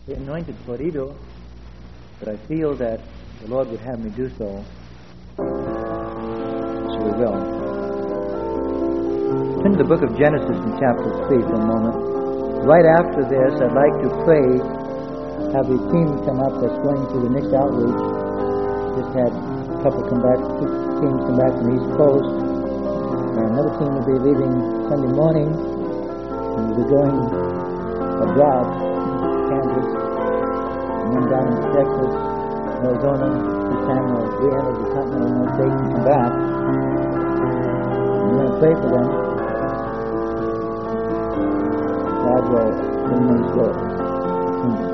the anointed corrido, but I feel that the Lord would have me do so. So we will. Turn to the book of Genesis in chapter 3 for a moment. Right after this, I'd like to pray, have the team come up that's going through the Nick outreach. Just had a couple come back, 2 teams come back from the East Coast. And another team will be leaving Sunday morning. And we'll be going abroad, Kansas, and then down in Texas, Arizona. This time we'll re-enter the continental United States and come back. I'm going to pray for them. God will bring them to the kingdom.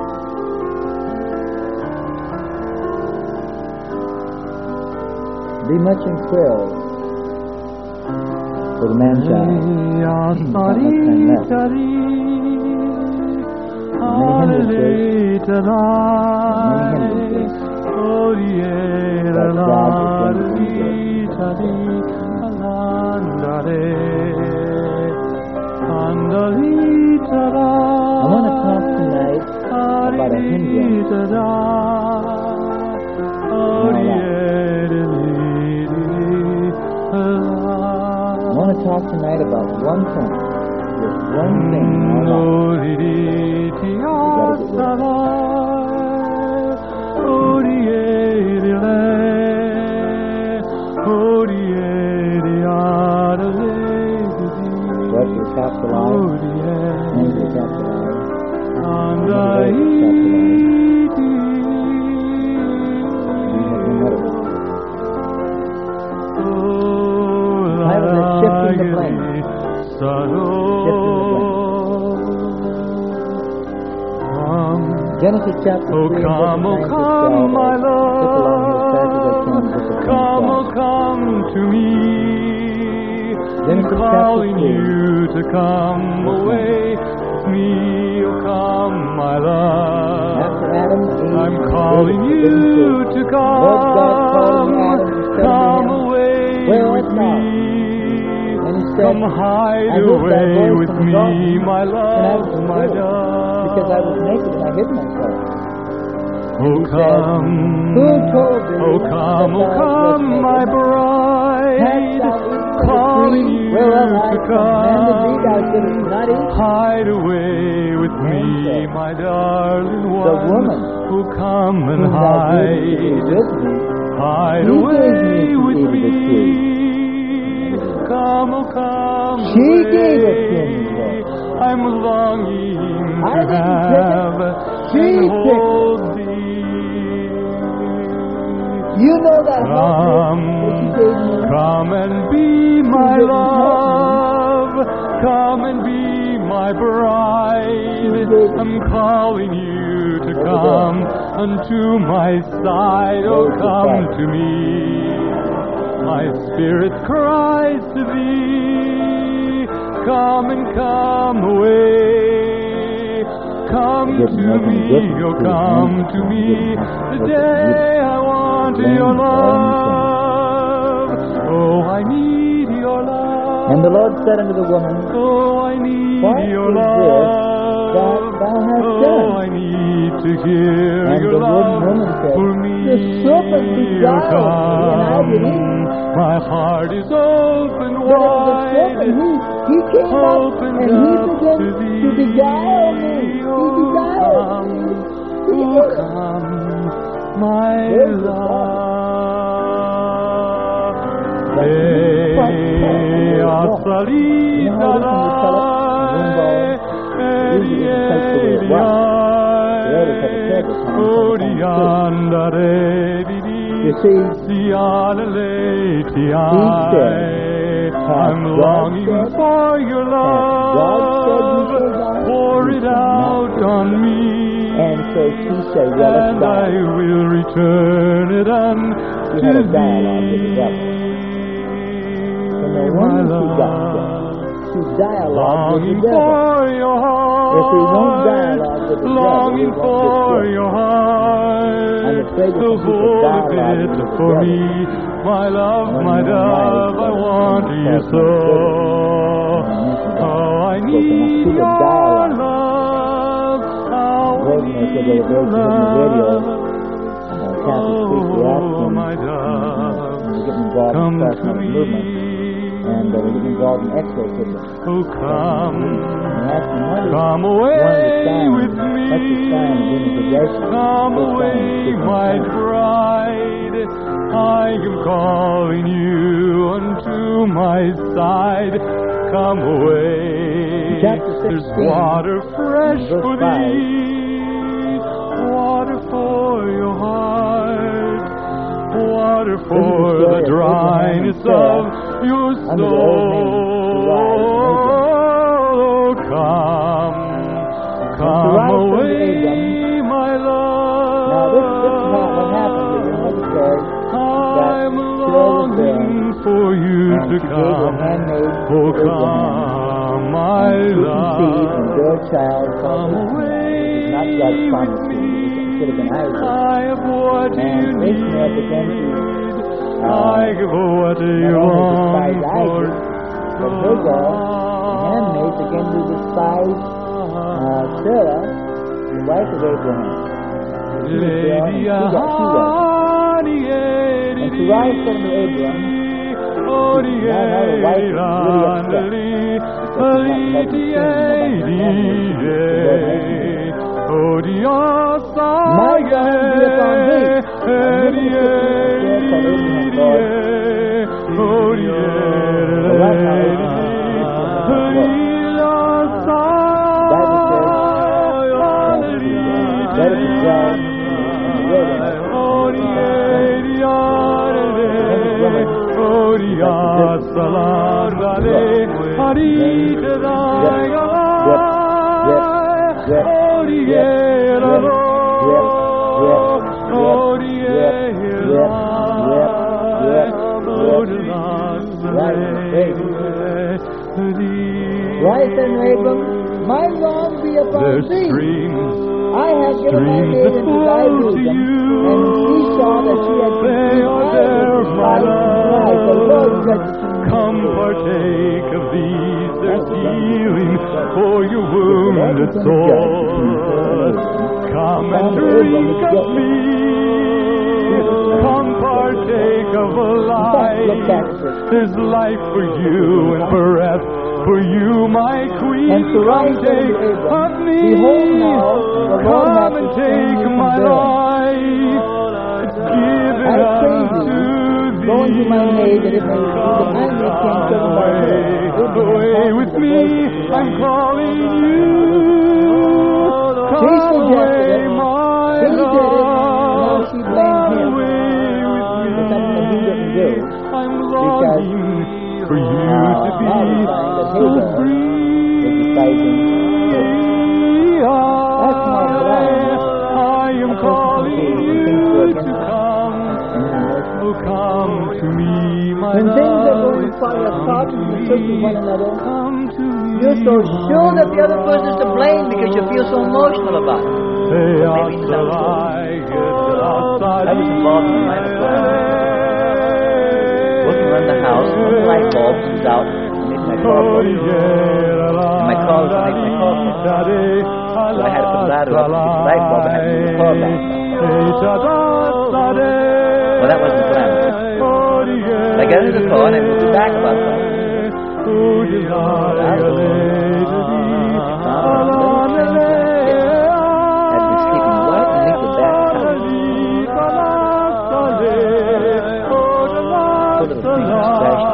Be much in prayer for the man-child. Many hindrances. But God is going to do I want to talk tonight about a hindrance. I want to talk tonight about one thing. Just one thing in our life. You got to get rid of what is capitalized? Names are capitalized. Shifting the blame. Genesis chapter 3, come, my love, come to me. I'm calling you to come away with me. Oh, come, my love. After Adam, I'm calling you to come away with me. Come hide away with me, my love, my dove. Because I was naked and I hid myself. Oh come, oh come, my bride, calling you to come, hide away with me, my darling one. Oh come and hide away with me. Come, oh come She away. gave it to me, I'm longing I to didn't have She and picked hold thee. You know that heart that she gave me. Come and be my love. Come and be my bride. I'm calling you to come unto my side. Oh, come to me. My spirit cries to thee, come and come away. Come to me, oh come to me. Today I want your love. Oh, I need your love. And the Lord said unto the woman, oh, I need what your is love. this that thou hast oh, done? I need to hear And your the love woman said, for me. the serpent beguiled me, and I did eat. My heart is open But the wide. serpent, he came up and he began to beguile me. He beguiled me. Oh, come, my love. You see, he said, I'm longing for your love. Pour it out on me. And so she said, well, let's and I will return it unto thee. She had a dialogue with the devil. And the woman she got to dialogue with the devil. If we won't dialogue with the devil, we won't get I'm afraid that some people dialogue with the for devil. me, my love, my dove, I want you so. Oh, I need your love. How told me, I said the other day, she heard the radio, Catholic preacher asking, we're getting involved in charismatic movement, and we're getting involved in exorcism. Oh, come away with me. Come away, my bride. I am calling you unto my side. Come away. There's water fresh for thee, water for your heart, water for the dryness of your soul. Come away, my love. Now this is what happens. I'm longing for you to come. Oh, come, my love. Come away. Not God's promise to you. It should have been Isaac. I have what you need. I give what you want for. But Hagar, the handmaid, began to despise Sarah, the wife of Abraham. She was there, and she got and Sarai said to Abram, now the wife is really upset. My God be upon thee. Why then, Abram, my wrong be upon thee. I have given my maid into thy bosom, and she saw that she had conceived life. The Lord judges. Come partake of these, there's healing for your wounded soul. Come and drink of me. Come partake of life. There's life for you and breath for you, my queen. And come take of me. Come and take my life. Give it up to thee. Go unto my maid, that it may be the handmaid can serve by her. Away with me, I'm calling you. She suggested it. My He did it. Now she blamed him for something that he didn't do. I'm longing for you to be so free. That's not right. I am calling you to come. Oh, come to me, my when love. things are going far apart and you push one another, you're so sure that the other person is to blame because you feel so emotional about it. Maybe it's not true. I was involved in my working around the house, one of the light bulbs was out, make my car work. And my car was making my car work. So I had to put the ladder up to get the light bulb and I had to move the car back. Well, that wasn't the plan. I got into the car and I moved it back about 5 minutes. I'd been sleeping right underneath the back couch. Put a finger scratched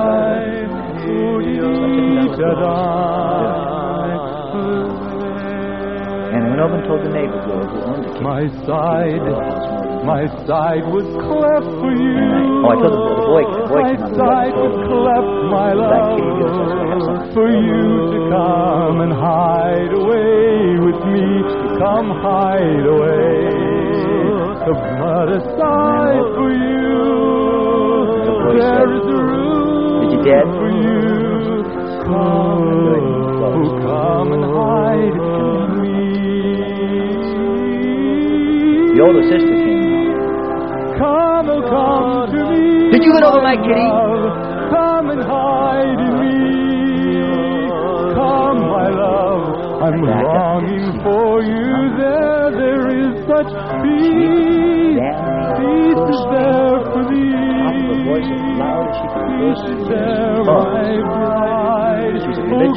and I went over and told the neighbor girl who owned the kitchen. My side was cleft for you. I told the boy came up. My side was cleft, my love, for you to come and hide away with me. Come hide away. But aside for you, there is a room for you. Come and hide with me. The older sister came. Come to me. Did you get over my kitty? Come and hide in me. Come, my love. I'm longing for you there. such peace. Peace is there for thee. Peace is there, my bride. Oh,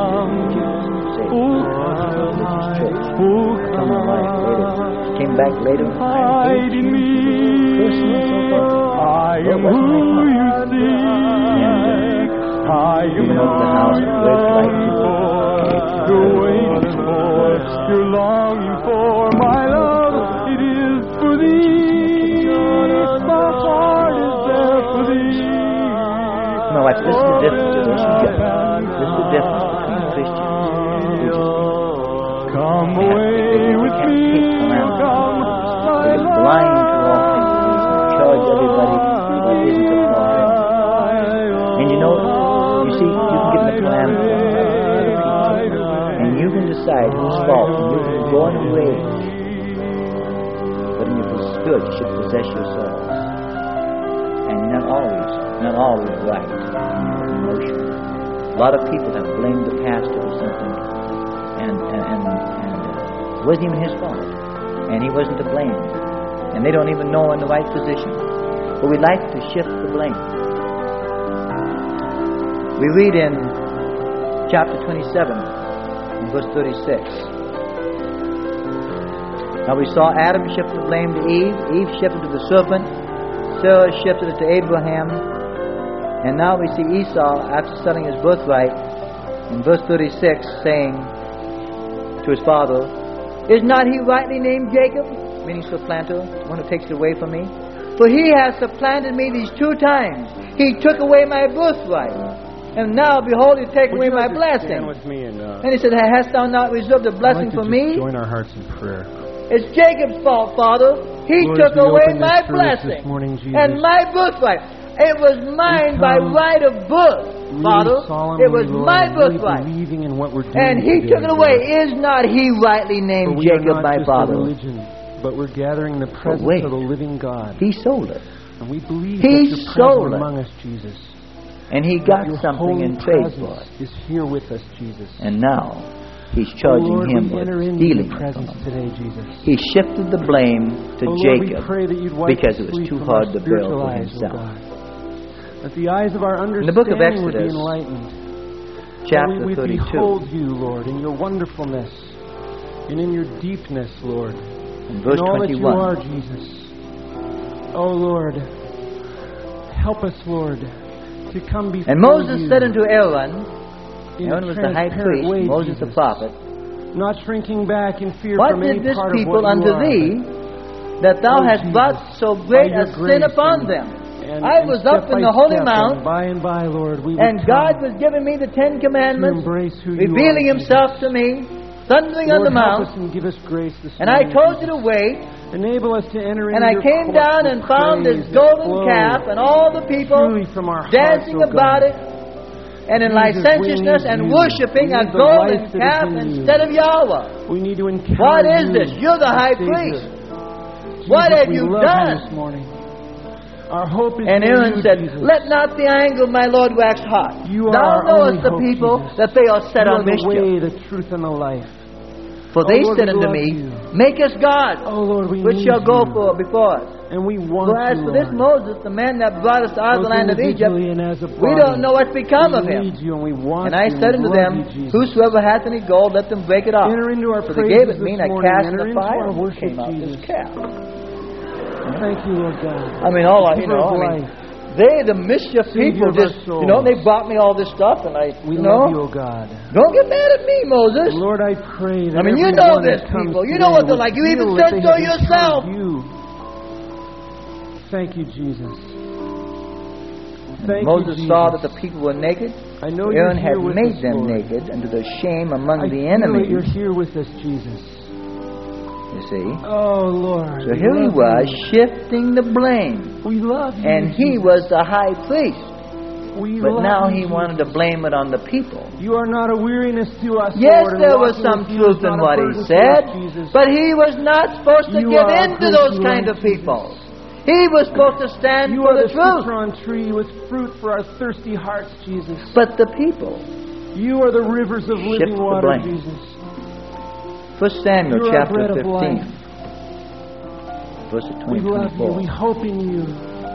come. Came back later. Hide in me. I am who you seek. I am longing for. You're waiting for. You're longing for. My love, it is for thee. My heart is there for thee. No, watch. This is the difference. This is the difference between Christians and come away with me. Come, They're blind to all things. They charge everybody what isn't a problem. And you see, you can give them a plan for other people. And you can decide whose fault. And you can go in a way. But in your spirit, you should possess your soul. And not always right. Emotional. A lot of people have blamed the pastor for something. And it wasn't even his fault. And he wasn't to blame. And they don't even know in the right position. But we like to shift the blame. We read in chapter 27, in verse 36. Now we saw Adam shifted the blame to Eve. Eve shifted to the serpent. Sarah shifted it to Abraham. And now we see Esau, after selling his birthright, in verse 36, saying to his father, is not he rightly named Jacob? Meaning supplanter, one who takes it away from me. For he has supplanted me these 2 times. He took away my birthright. And now, behold, he take away my blessing. With me and he said, hast thou not reserved a blessing for me? Join our hearts in prayer. It's Jacob's fault, Father. He Lord, took away my blessing morning, and my birthright. It was mine by right of birth, Father. It was my birthright. In what we're doing and he today, took it away. Is not he rightly named Jacob, my father? But we're gathering the presence of the living God. He sold it. And we believe he that sold it among us, Jesus. And he got something in trade for it. Is here with us, Jesus. And now he's charging Lord, him with stealing presence today, Jesus. He shifted the blame to Jacob because it was too hard to bear for himself. That the eyes of our understanding in the book of Exodus, would be enlightened. Chapter we 32. Behold you, Lord, in your wonderfulness and in your deepness, Lord. In verse 21. All that you are, Jesus. Oh, Lord, help us, Lord, to come before you. And Moses said unto Aaron, Aaron was the high priest, Moses the prophet, not shrinking back in fear what from did any this part people of what unto thee, that thou hast brought so great a sin upon them? I was up in the Holy Mount, and by, Lord, and God was giving me the 10 Commandments, revealing Himself to me, thundering on the mount, and I told you to wait, enable us to enter and I came down and found this golden calf, and all the people dancing about it, and in licentiousness and worshiping a golden calf instead of Yahweh. What is this? You're the high priest. What have you done? Our hope is and Aaron said, let not the anger of my Lord wax hot. Thou knowest the people that they are set on mischief. You are the way, the truth, and the life. For they said unto me, make us gods, which shall go before us. And we want so as for this Moses, the man that brought us out of the land of Egypt, we don't know what's become of him. And I said unto them, whosoever hath any gold, let them break it off. So they gave it me, and I cast in the fire, and came out this calf. Thank you, Lord God. I mean, they, the mischief people, just, they brought me all this stuff, and we love you, O God. Don't get mad at me, Moses. Lord, I pray that you know this, people. You know what they're like. You even said so yourself. Thank you, Jesus. Moses saw that the people were naked. Aaron had made them naked, and to their shame among the enemies. You're here with us, Jesus. You see? Oh, Lord. So here he was, shifting the blame. We love you. And he was the high priest. But now he wanted to blame it on the people. You are not a weariness to us, yes, Lord. There was some truth in what he said, but he was not supposed to give in to those kind of people. He was supposed to stand for the truth. You are the citron tree with fruit for our thirsty hearts, Jesus. But the people, you are the rivers of living water, Jesus. 1 Samuel chapter 15. verses 20 We and love you. 24. We hope in you.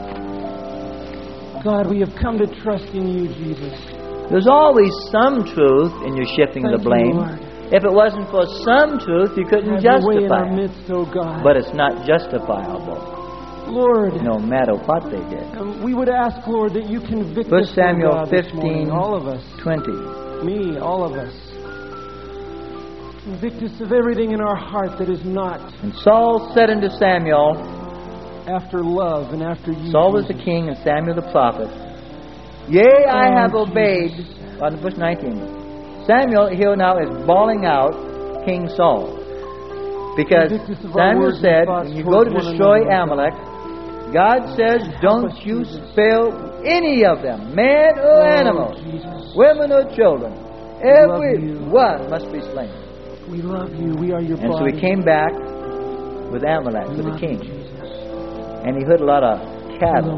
God, we have come to trust in you, Jesus. There's always some truth in your shifting of Thank the blame. you, Lord. If it wasn't for some truth, you couldn't Have your way in justify our it. midst, O God. But it's not justifiable, Lord, no matter what they did. we would ask, Lord, that you convict 1 us, Samuel Lord God, this 15, morning, all of us, 20. me, all of us. Convict us of everything in our heart that is not And Saul said unto Samuel, after love and after you. Saul was the Jesus. king and Samuel the prophet. Yea, I Oh, have obeyed. Jesus. On verse 19. Samuel here now is bawling out King Saul. Because Convict us of our Samuel words and said, thoughts when you go to towards one destroy another, Amalek, God says, Help don't us, you Jesus. spare any of them, man or animal, Jesus. women or children. love Every you. one must be slain. We love you. We are your And so body. he came back with Amalek, We with the love you, king. Jesus. And he heard a lot of cattle.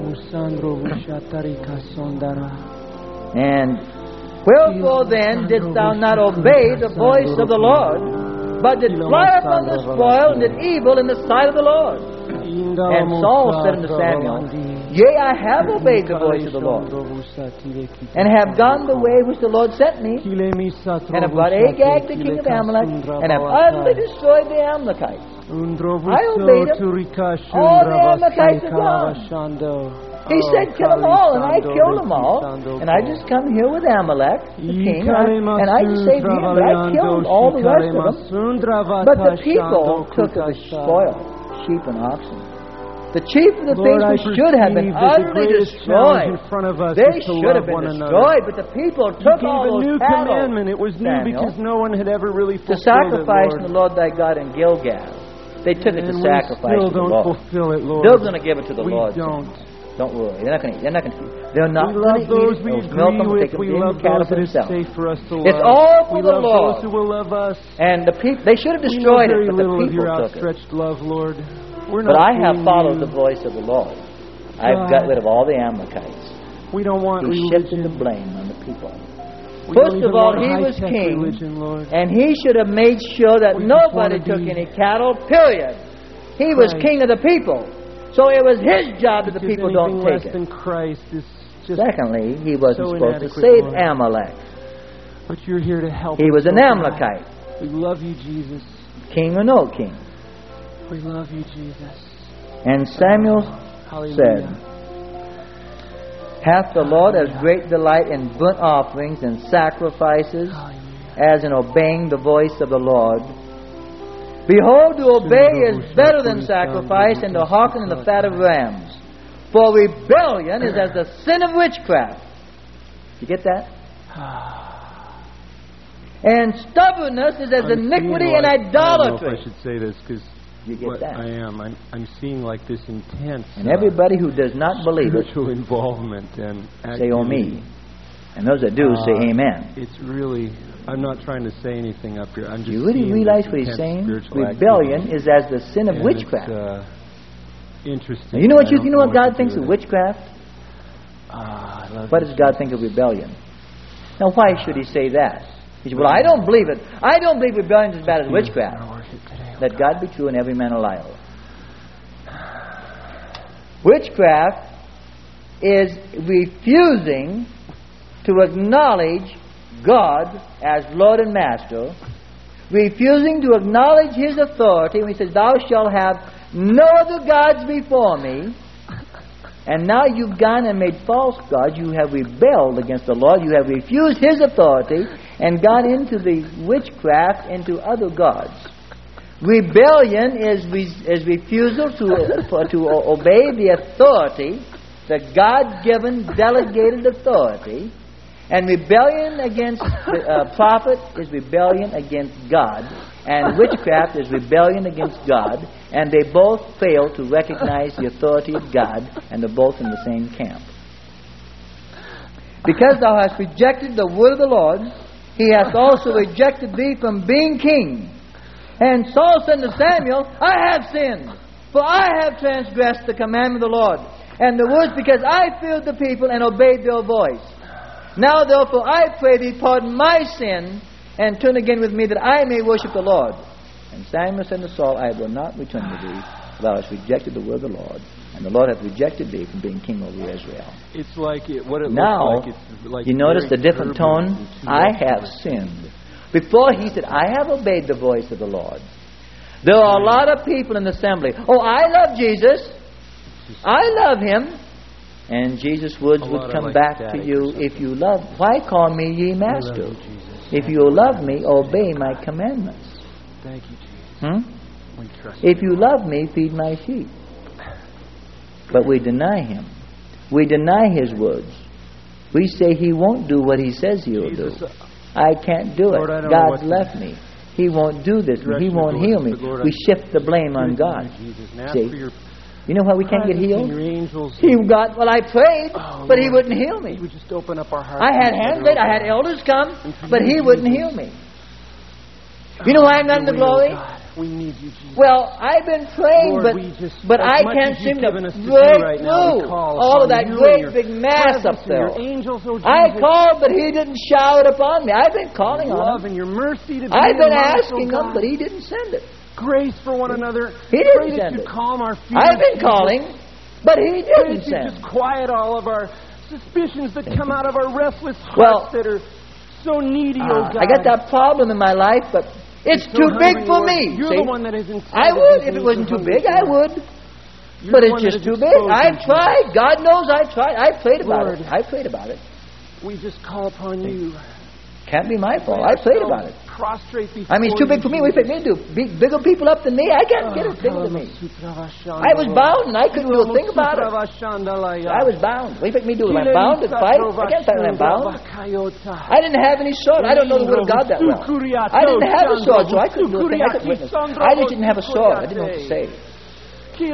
And wherefore then didst thou not obey the voice of the Lord, but did fly upon the spoil and did evil in the sight of the Lord? And Saul said unto Samuel, Yea, I have obeyed the voice of the Lord, and have gone the way which the Lord sent me, and have brought Agag the king of Amalek, and have utterly destroyed the Amalekites. I obeyed him. All the Amalekites are gone. He said, kill them all, and I killed them all. And I just come here with Amalek, the king, and I just saved him, but I killed all the rest of them. But the people took of the spoil, sheep and oxen. The chief of the things which should have been utterly destroyed. They should have been destroyed, but the people took all those new cattle, commandment. It was new Samuel, because no one had ever really to fulfilled sacrifice it, to the Lord thy God in Gilgal. They took it to And sacrifice we to still the don't Lord. fulfill it, Lord. They're going to give it to the We Lord. don't. Don't worry. They're not going to. They're not We going love to those eat we it. They'll milk them, agree take them with. We in love the cattle those for that is themselves. safe for us to love. It's all for we the love Lord. those who will love us. And the people, they should have We know destroyed it, very but the little of people your took it. outstretched love, Lord. We're But not I have fooling followed you. the voice of the Lord. I've got rid of all the Amalekites. We don't want He shifted religion. the blame on the people. We First don't of even all, want he was high-tech king, religion, Lord. and he should have made sure that We just nobody wanna took be any cattle, period. He was Christ. king of the people. So it was his job that the Because people don't anything take less it. than Christ is just. Secondly, he wasn't so supposed to inadequate, save Lord. Amalek. But you're here to help He us, was an oh God. Amalekite, We love you, Jesus. king or no king. We love you, Jesus. And Samuel Hallelujah. said, Hath the Lord as great delight in burnt offerings and sacrifices Hallelujah. as in obeying the voice of the Lord? Behold, to obey is better than sacrifice, and to hearken in the fat of rams. For rebellion is as the sin of witchcraft. You get that? And stubbornness is as iniquity and I don't know if idolatry. I should say this because You get that? I am. I'm seeing like this intense. And everybody who does not believe it, spiritual involvement and say, oh me. And those that do, say amen. It's really. I'm not trying to say anything up here. I'm just. Do you really seeing realize this what he's intense saying? spiritual Rebellion activity. is as the sin of And witchcraft. It's, interesting. Now, you know what I don't know God to thinks do of with it. witchcraft? I love What you, does God think of rebellion? Now, why should he say that? He said, well, I don't believe it. I don't believe rebellion is as bad as witchcraft. Let God be true and every man a liar. Witchcraft is refusing to acknowledge God as Lord and Master, refusing to acknowledge His authority when He says, Thou shalt have no other gods before me. And now you've gone and made false gods. You have rebelled against the Lord. You have refused His authority and gone into the witchcraft, into other gods. Rebellion is refusal to obey the authority, the God-given, delegated authority. And rebellion against the prophet is rebellion against God. And witchcraft is rebellion against God. And they both fail to recognize the authority of God. And they're both in the same camp. Because thou hast rejected the word of the Lord, He hath also rejected thee from being king. And Saul said to Samuel, I have sinned, for I have transgressed the commandment of the Lord. And the words, because I feared the people and obeyed their voice. Now therefore I pray thee, pardon my sin, and turn again with me, that I may worship the Lord. And Samuel said to Saul, I will not return to thee, thou hast rejected the word of the Lord, and the Lord hath rejected thee from being king over Israel. It's like what it Now, looks like. It's like you notice the very different turbulent tone? and too I much have for it. sinned. Before he said, I have obeyed the voice of the Lord. There are a lot of people in the assembly. Oh, I love Jesus. I love Him. And Jesus' words A would lot of come like back to static you, or if you love, why call me ye I love master? you, Jesus. If you love me, obey my commandments. Thank you, Jesus. Hmm? We trust If you love me, feed my sheep. But we deny Him. We deny His words. We say He won't do what He says He'll Jesus, do. I can't do Lord, I it. don't know what God's to left me. He won't do this. He direction won't to go heal in, me. but Lord, We I shift the blame on give it to God. you, Jesus, and ask See? for your You know why we can't get presence and healed? your angels. He got, well, I prayed, Oh, but He Lord, wouldn't heal You me. would just open up our hearts. I had and hands let laid, I had elders come, And for but you, He wouldn't Jesus. heal me. You know why I'm not in the Your will, glory? God. We need you, Jesus. Well, I've been praying, Lord, but we just, but as I much can't as you've seem to given us to do break right now, we through call all of upon that you great and your big mass presence up and there. Your angels, oh Jesus, I called, but He didn't shower it upon me. I've been calling your on love Him. and your mercy to be I've been among us, asking oh Him, God. but He didn't send it. Grace for one another. He didn't Pray that send you it. calm our fears. I've been Jesus. calling, but He Pray didn't that you send. just quiet all of our suspicions that come out of our restless hearts Well, that are so needy, oh God. I got that problem in my life, but it's So too big hungry, for Lord. me. You're See? the one that is inside I of would these if it needs wasn't and too hungers, big. I Lord. would. You're But the it's one that just is too big. exposed, I've Jesus. tried. God knows I've tried. I prayed about Lord. it. I prayed about it. We just call upon you. Can't be my fault. I prayed about it. Prostrate I mean, it's too big for me. What do you think me to do? Bigger people up than me? I can't get it bigger than me. I was bound and I couldn't do a thing about it. I was bound. What do you think me to do? Am I bound to fight? I can't fight when I'm bound. I didn't have any sword. I don't know the word of God that well. I didn't have a sword, so I couldn't do a thing. I couldn't witness. I just didn't have a sword. I didn't know what to say. See?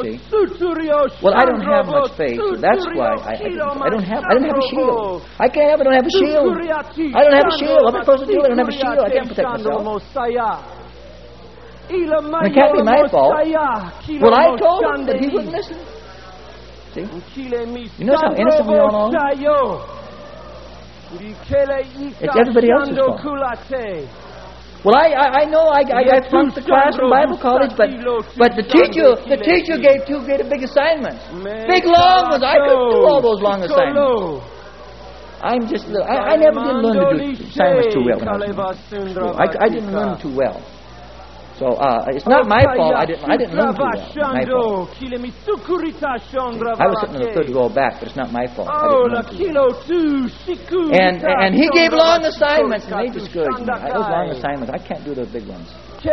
Well, I don't have much faith, so that's why I didn't have a shield. I don't have a shield. I don't have a shield. What am I supposed to do? I don't have a shield. I can't protect myself. It can't be my fault. Well, I told him, but he wouldn't listen. See? You notice how innocent we all are? It's everybody else's fault. Well, I know I flunked the class in Bible college, but the teacher gave two big assignments, big long ones. I couldn't do all those long assignments. I'm just I never did learn to do assignments too well when I was in school. I didn't learn too well. So it's not my fault. I didn't learn too well. It's my fault. I was sitting in the third row back, but it's not my fault. I didn't learn too well. And he gave long assignments, and they discouraged me. Those long assignments, I can't do those big ones. So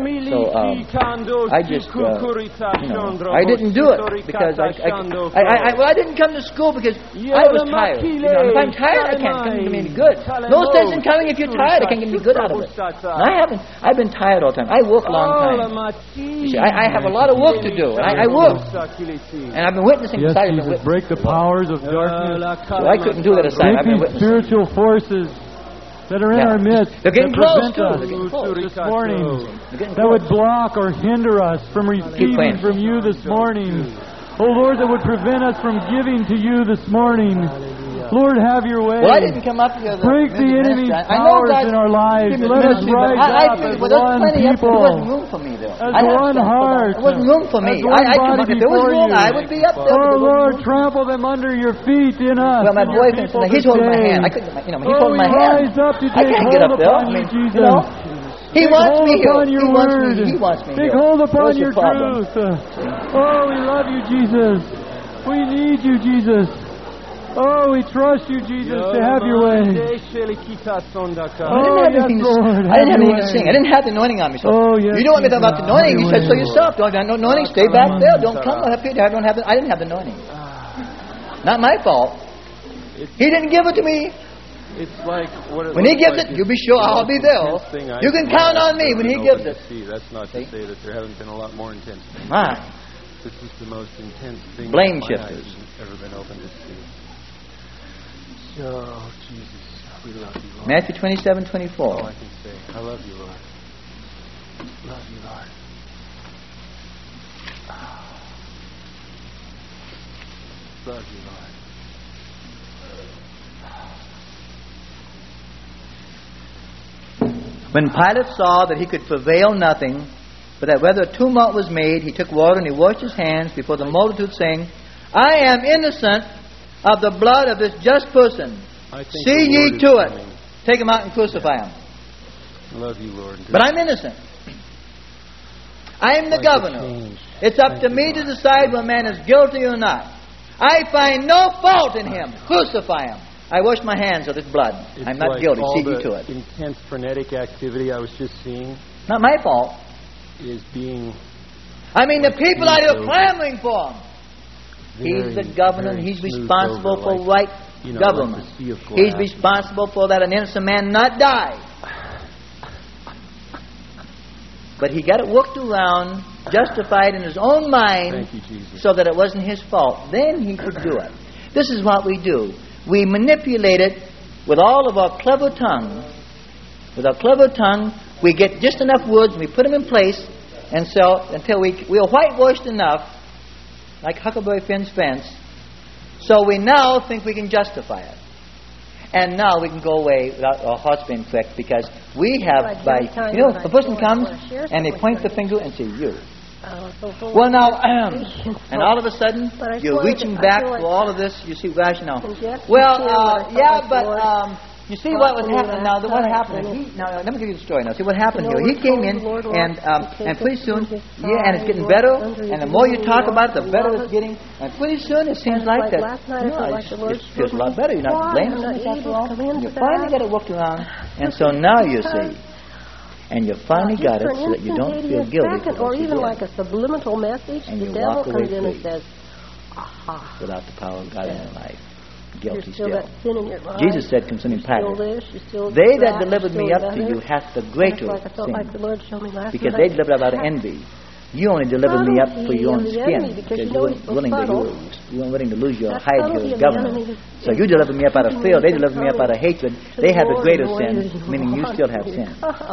I just, I didn't do it because I didn't come to school because I was tired. If I'm tired, I can't come to me any good. No sense in coming if you're tired. I can't get any good out of it. And I've been tired all the time. I work a long time. You see, I have a lot of work to do. I work. And I've been witnessing Yes, beside Jesus, break the powers of darkness. So I couldn't do that assignment. I've been Break these witnessing. spiritual forces that are in Yeah. our midst They're getting that close, prevent too. us They're getting close. this morning, They're getting that would close. block or hinder us from receiving praying. from you this morning. Oh Lord, that would prevent us from giving to you this morning. Lord, have your way. Well, I didn't come up here. Break the enemy's powers in our lives. Let us rise up as one people. There wasn't room for me there. As one heart. There wasn't room for me. As one I come up. body If there was before room, you. I would be up there. but Oh there wasn't Lord, room. trample them under your feet in us. Well, my in your boyfriend, people he's holding my today. hand. I couldn't, he's Oh, holding we my hand. rise up to I take can't get hold up there. upon I you, mean, Jesus. you know, he Take wants hold me upon healed. your He wants word. me. He wants me Take healed. hold upon What's your problem? truth. Oh, we love you, Jesus. We need you, Jesus. Oh, we trust you, Jesus, to have your way. I didn't have anything Lord, I didn't have have your anything to way. sing. I didn't have the anointing on me. So Oh, yes, you don't want me to talk about the Jesus. anointing. You Have said your so way. yourself. Don't have no anointing. Stay back there. Don't come up here. I didn't have the anointing. Not my fault. He didn't give it to me. It's like what it When he looks gives like it, you is be sure the I'll most be there. intense thing I've You can ever count on me when he been gives open it. to see. That's not See? to say that there haven't been a lot more intense things. My. This is the most intense thing Blame that my shifters. eyes have ever been open to see. So, Jesus, we love you, Lord. Matthew 27:24. All I can say, I love you, Lord. Love you, Lord. Love you, Lord. When Pilate saw that he could prevail nothing, But that whether a tumult was made, he took water and he washed his hands before the multitude, saying, I am innocent of the blood of this just person. See ye to it. Take him out and crucify him. Love you, Lord. But I'm innocent. I am the governor. It's up to me to decide whether a man is guilty or not. I find no fault in him. Crucify him. I wash my hands of his blood. I'm not guilty. See ye to it. Intense frenetic activity I was just seeing Not my fault. is being... I mean, the people out here clamoring for him. He's the governor, and he's responsible for right government. He's responsible for that an innocent man not die. But he got it worked around, justified in his own mind, so that it wasn't his fault. Then he could do it. This is what we do. We manipulate it with all of our clever tongue. With our clever tongue, we get just enough words, and we put them in place, and so until we're whitewashed enough, like Huckleberry Finn's fence, so we now think we can justify it. And now we can go away without our hearts being pricked, because we have if a person comes and they point the finger and say, you. Well, now, and all of a sudden, you're reaching back for all of this. You see, rationale. Well, you see what was happening now? What happened? Now, let me give you the story. Now, see what happened here. He came in, and pretty soon, and it's getting better. And the more you talk about it, the better it's getting. And pretty soon, it seems like that. It feels a lot better. You're not blaming yourself after all. You finally get it worked around, and so now you see. And you finally got it so that you don't feel guilty. Or even like a subliminal message, the devil comes in and says, aha. Without the power of God in your life. Guilty still. Sin in your mind. Jesus said concerning Pilate, they that delivered me up to you hath the greater sin, because they delivered up out of envy. You only delivered me up for your own skin, because you weren't willing to lose your hide your government. So you delivered me up out of fear. They delivered me up out of hatred. They have the greater sin, meaning you still have sin.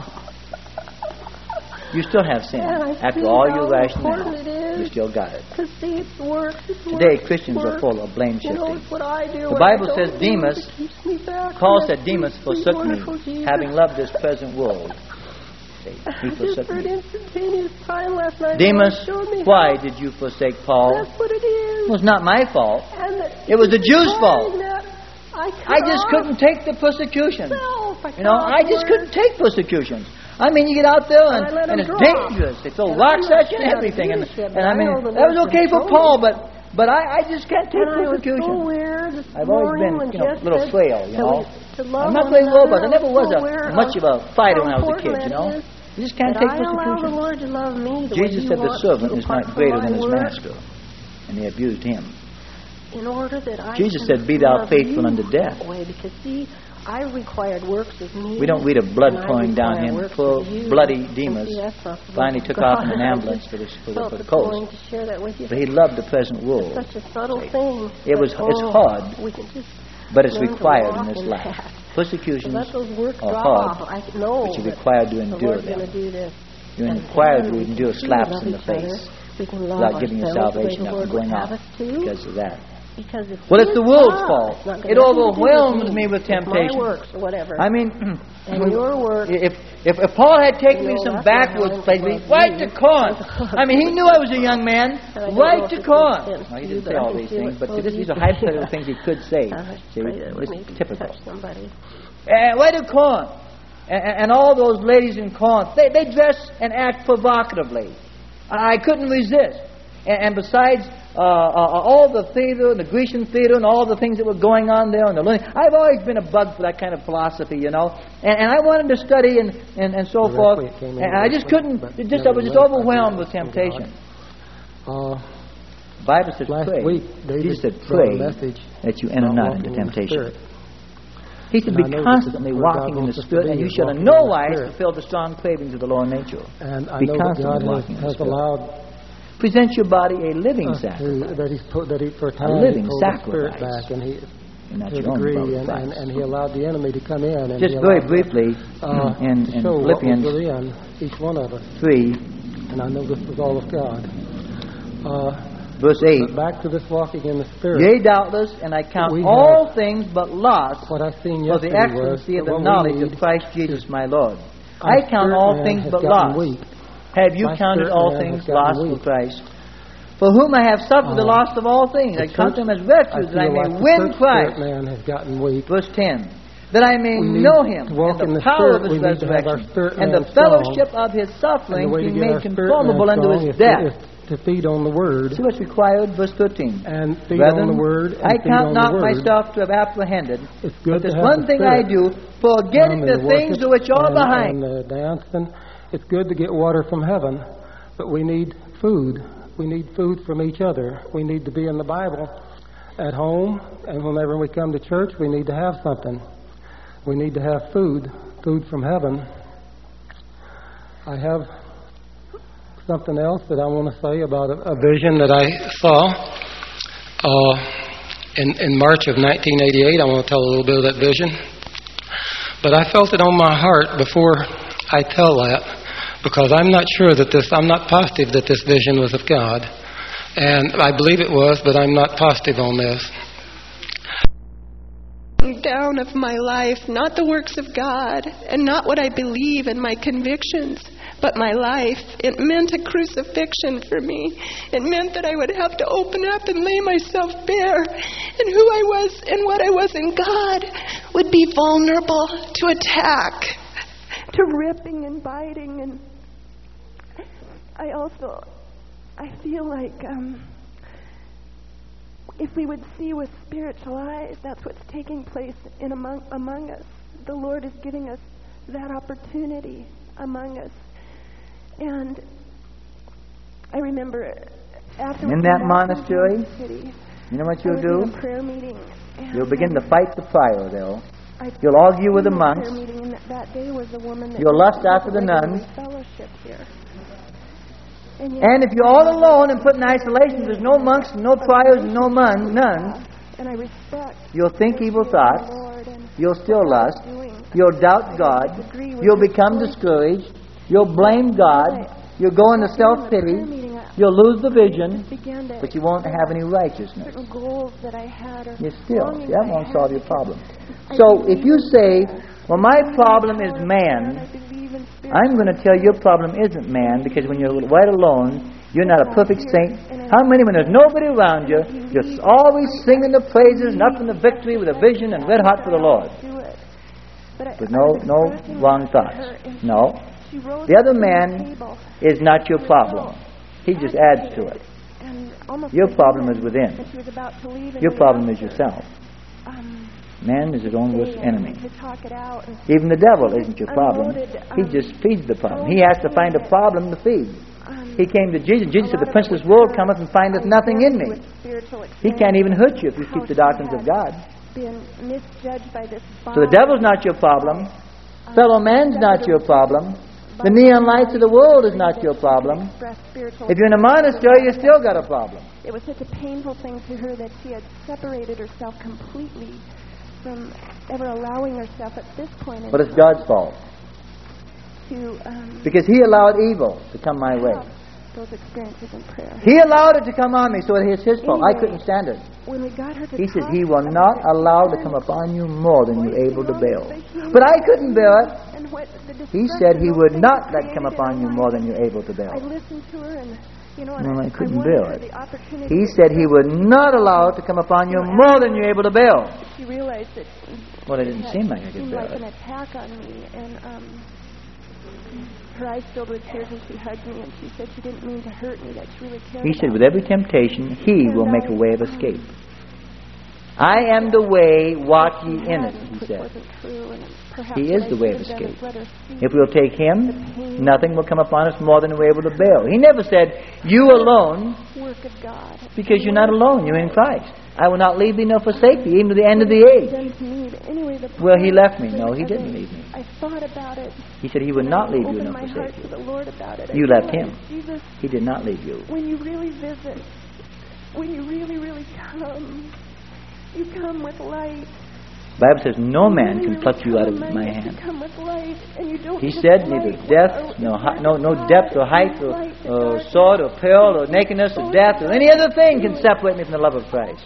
You still have sin. After all your rationale, you still got it. Today, Christians are full of blame shifting. The Bible says Demas, Paul said, Demas forsook me, having loved this present world. He forsook me. Demas, why did you forsake Paul? It was not my fault. It was the Jews' fault. I just couldn't take the persecution. I just couldn't take persecution. I mean, you get out there and it's dangerous. They throw rocks at you and everything. And I mean, that was okay for Paul, but I just can't take persecution. I've always been, a little frail, I'm not very robust. I never was much of a fighter when I was a kid, You just can't take persecution. Jesus said the servant is not greater than his master, and they abused him. Jesus said, be thou faithful unto death. I required works of me. We don't read of blood pouring down him. Poor bloody Demas finally took off in an ambulance for the coast. But he loved the present world. It's such a subtle thing. It's hard, but it's required in this life. Persecutions are hard, but you're required to endure them. You're required to endure slaps in the face without giving your salvation up and going off because of that. Well, it's the world's fault. It overwhelms me with temptation. I mean, if Paul had taken me some backwards places, right to Corinth. I mean, he knew I was a young man. Right to Corinth. Now, he didn't say all these things, but these are hypothetical things he could say. See, it's typical. Right to Corinth. And all those ladies in Corinth, they dress and act provocatively. I couldn't resist. And besides all the theater and the Grecian theater and all the things that were going on there and the learning, I've always been a bug for that kind of philosophy, And I wanted to study and so forth. And I just couldn't. I was just overwhelmed with temptation. The Bible says pray. Jesus said pray that you enter not into temptation. He said, be constantly walking in the Spirit, and you shall in no wise fulfill the strong cravings of the lower nature. Be constantly walking in the Spirit. Present your body a living sacrifice. A living sacrifice. And that's your own sacrifice. And he allowed the enemy to come in. And just very briefly, in Philippians each one of us. 3. And I know this was all of God. Verse 8. Back to this walking in the Spirit. Yea, doubtless, and I count all things but loss for the excellency of the knowledge of Christ Jesus my Lord. I count all things but loss. Have you counted all things lost for Christ? For whom I have suffered the loss of all things, I count them as refuge, that I may win Christ. Man has gotten weak. Verse 10. That I may know Him, and the power of His resurrection, and the fellowship of His sufferings, being made conformable unto His death. To feed on the Word. See what's required? Verse 13. And feed Brethren, on the Word. And I feed count on not the word. myself to have apprehended, It's good but there's to have one the thing I Spirit. do, forgetting the things which are behind. And dancing. It's good to get water from heaven, but we need food. We need food from each other. We need to be in the Bible at home, and whenever we come to church, we need to have something. We need to have food from heaven. I have something else that I want to say about a vision that I saw in March of 1988. I want to tell a little bit of that vision. But I felt it on my heart before I tell that, because I'm not positive that this vision was of God. And I believe it was, but I'm not positive on this. Down of my life, not the works of God, and not what I believe and my convictions, but my life. It meant a crucifixion for me. It meant that I would have to open up and lay myself bare, and who I was and what I was in God would be vulnerable to attack, to ripping and biting. And I feel like if we would see with spiritual eyes, that's what's taking place among us. The Lord is giving us that opportunity among us. And I remember after in that monastery, you know what you'll do? In a prayer meeting, you'll begin to fight the prior, though. You'll argue with the monks. That day was a woman that you'll lust after the nuns. Fellowship here. And if you're all alone and put in isolation, there's no monks, no priors, and no nuns, and I respect you'll think evil thoughts, you'll still lust, you'll doubt God, you'll become discouraged, you'll blame God, you'll go into self-pity, you'll lose the vision, but you won't have any righteousness. That won't solve your problem. So if you say, well, my problem is man, I'm going to tell you your problem isn't man, because when you're right alone, you're not a perfect saint. How many, when there's nobody around you, you're always singing the praises and up in the victory with a vision and red hot for the Lord? With no wrong thoughts. No. The other man is not your problem. He just adds to it. Your problem is within. Your problem is yourself. Man is his own worst enemy. Even the devil isn't your problem. He just feeds the problem. He has to find a problem to feed. He came to Jesus. Jesus said, the prince of this world cometh and findeth nothing in me. He can't even hurt you if you keep the doctrines of God. So the devil's not your problem. Fellow man's not your problem. The neon lights of the world is not your problem. If you're in a monastery, you still got a problem. It was such a painful thing to her that she had separated herself completely from ever allowing herself at this point. But it's God's fault. Because He allowed evil to come my way. Those experiences in prayer. He allowed it to come on me, so it's His fault. I couldn't stand it. When we got her to He says He will not allow to come upon you more than you're able to bear. But I couldn't bear it. He said He would not let come upon you more than you're able to bear. I listened to her and I couldn't bear it. He said He would not allow it to come upon you more than you're able to bear. She realized that. Well, it didn't seem like I could bear it. It seemed like an attack on me, and her eyes filled with tears, and she hugged me, and she said she didn't mean to hurt me, that she really cared. He said, with every temptation, He will make a way of escape. I am the way, walk ye in it, He said. He is the way of escape. If we'll take Him, nothing will come upon us more than we're able to bear. He never said, you alone, because you're not alone, you're in Christ. I will not leave thee nor forsake thee, even to the end of the age. Well, He left me. No, He didn't leave me. He said He would not leave you nor forsake you. You left Him. He did not leave you. When you really visit, when you really, really come, you come with light. The Bible says no man can pluck you out of my hand. He said neither death, no depth or height or sword or peril or nakedness or death or any other thing can separate me from the love of Christ.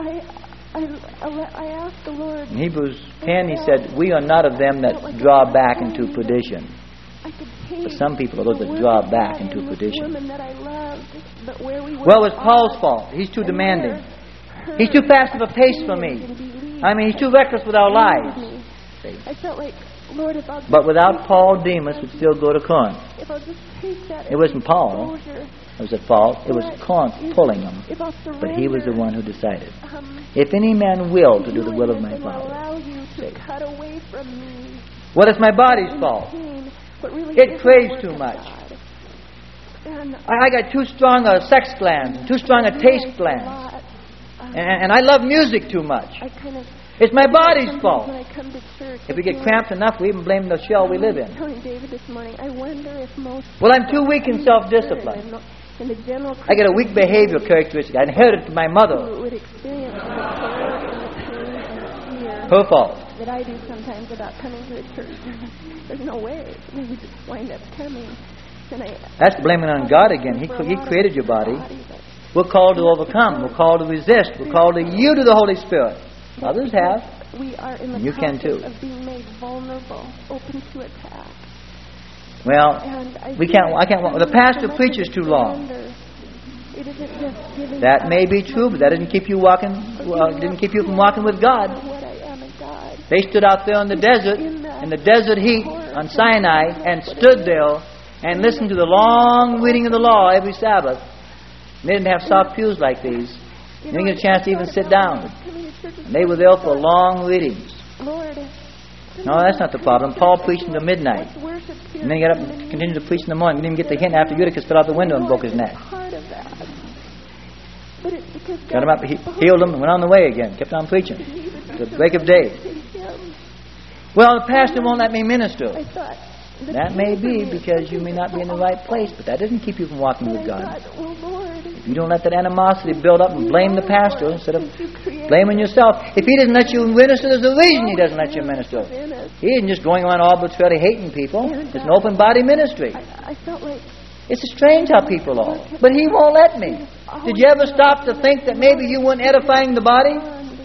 I asked the Lord. In Hebrews 10 He said, we are not of them that draw back into perdition. For some people, those that draw back into perdition. Well, it's Paul's fault. He's too demanding. He's too fast of a pace for me. I mean, he's too reckless with our lives. See? I felt like, Lord, if I'll But without Paul, Demas would still go to Corinth. if I'll just take that It wasn't Paul exposure, who was at fault. It was Corinth pulling him. if I'll But he was the surrender, one who decided. um, If any man will to do the will of my willingness will Father. allow you to cut away from me Well, it's my body's fault. pain, but really It is craves the work too of much. God. And I got too strong a sex glands and too strong a taste glands. And I love music too much. I kind of It's my body's sometimes fault. when I come to church, If we get cramped enough, we even blame the shell we live I was in. telling David this morning, I wonder if most Well, I'm too weak in self-discipline. in the general I get a weak behavioral characteristic. I inherited it from my mother. who would experience the terror and the pain and the fear Her fault. that I do sometimes about coming to a church. There's no way we would wind up coming. And That's blaming on God again. He created your body. We're called to overcome. We're called to resist. We're called to yield to the Holy Spirit. Others have. We are in the You can process too. of being made vulnerable, open to attack. Well, And I we feel can't. I can't. like The pastor so much preaches of too long. surrender. It isn't just giving That up may be true, but that doesn't keep you walking. Didn't keep you from walking with God. what I am in God. They stood out there in the desert, in the desert heat on Sinai, and stood there and listened to the long reading of the law every Sabbath. They didn't have soft pews like these. They didn't get a chance to even sit down. And they were there for long readings. Lord, No, that's not the problem. Paul preached until midnight. worship here. And then he got up and continued to preach in the morning. Didn't even get the hint after Eutychus fell out the window and broke his neck. Part of that. But it's because Got him up, healed him, and went on the way again. Kept on preaching. To the break of day. Well, the pastor won't let me minister. I thought That may be because you may not be in the right place, but that doesn't keep you from walking with God. well, Lord, If you don't let that animosity build up and blame the pastor instead of blaming yourself. If he doesn't let you minister, there's a reason he doesn't let you minister. He isn't just going around arbitrarily hating people. It's an open body ministry. I felt like It's strange how people are. But he won't let me. Did you ever stop to think that maybe you weren't edifying the body?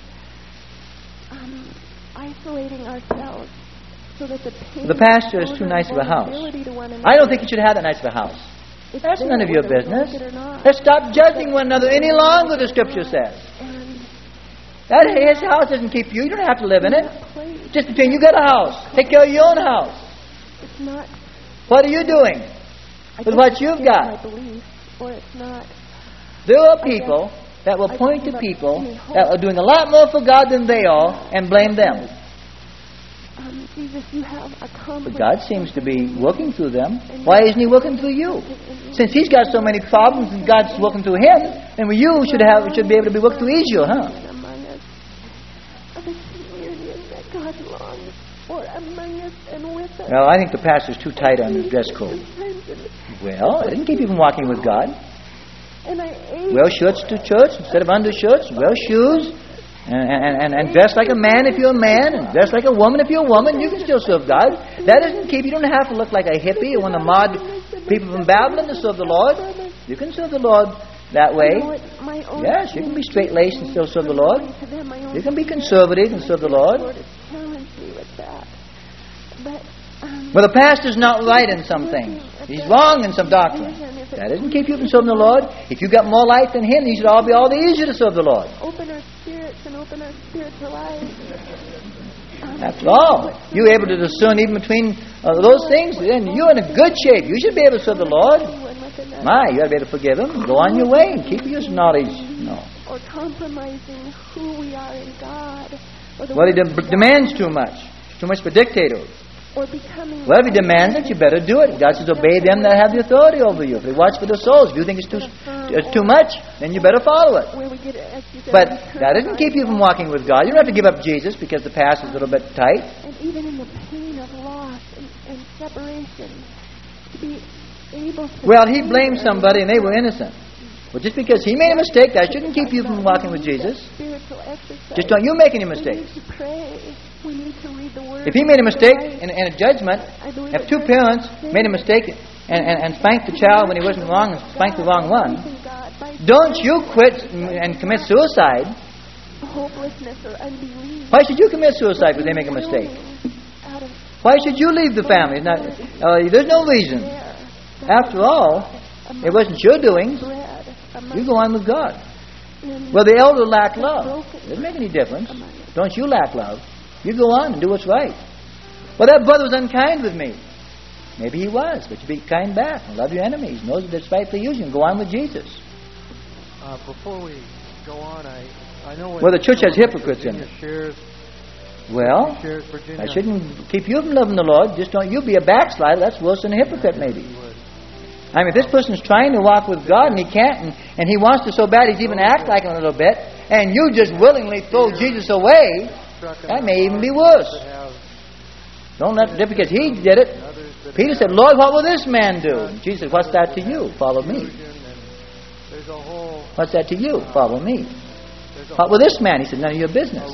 isolating ourselves so that the pain The pastor is too nice of a house. I don't think you should have that nice of a house. That's none of your business. Let's stop judging one another any longer, the Scripture says. That his house doesn't keep you. You don't have to live in it. Just between you got a house. Take care of your own house. It's not. What are you doing with what you've got? There are people that will point to people that are doing a lot more for God than they are and blame them. Jesus, you have But God seems to be working through them. Why isn't He working through you? Since He's got so many problems and God's working through Him, then you should be able to be worked through easier, huh? Well, I think the pastor's too tight on his dress code. Well, it didn't keep you from walking with God. Wear shirts to church instead of undershirts. Wear shoes. And dress like a man if you're a man, and dress like a woman if you're a woman. You can still serve God. That doesn't keep you. don't have to look like a hippie or one of the mod people from Babylon to serve the Lord. You can serve the Lord that way. Yes, you can be straight-laced and still serve the Lord. You can be conservative and serve the Lord. Well, the pastor's not right in some things. He's wrong in some doctrine. That doesn't keep you from serving the Lord. If you've got more life than Him, you should all be all the easier to serve the Lord. Open our spirits and open our spiritual eyes. After all, you're able to discern even between those things, then you're in a good shape. You should be able to serve the Lord. My, you ought to be able to forgive Him. Go on your way and keep your knowledge. No. Or compromising who we are in God. Well, He demands too much. Too much for dictators. Or becoming. Well, if He demands it, you better do it. God says, obey them that have the authority over you. If they watch for their souls. If you think it's too much, then you better follow it. But that doesn't keep you from walking with God. You don't have to give up Jesus because the past is a little bit tight. And even in the pain of loss and separation, to be able to. Well, He blamed somebody and they were innocent. Well, just because he made a mistake, that shouldn't keep you from walking with Jesus. Just don't you make any mistakes. If he made a mistake in a judgment, if two parents made a mistake and spanked the child when he wasn't wrong and spanked the wrong one, don't you quit and commit suicide. Why should you commit suicide because they make a mistake? Why should you leave the family? There's no reason. After all, it wasn't your doing. You go on with God. Well, the elder lacked love. It doesn't make any difference. Don't you lack love. You go on and do what's right. Well, that brother was unkind with me. Maybe he was, but you be kind back and love your enemies. Know that despitefully use you and go on with Jesus. Before we go on, I know... Well, the church has hypocrites in it. Well, I shouldn't keep you from loving the Lord. Just don't you be a backslider. That's worse than a hypocrite, maybe. I mean, if this person's trying to walk with God and he can't, and he wants to so bad he's even act like him a little bit, and you just willingly throw Jesus away, that may even be worse. Don't let it, because he did it. Peter said, Lord, what will this man do? And Jesus said, what's that to you? Follow me. What's that to you? Follow me. What will this man? He said, none of your business.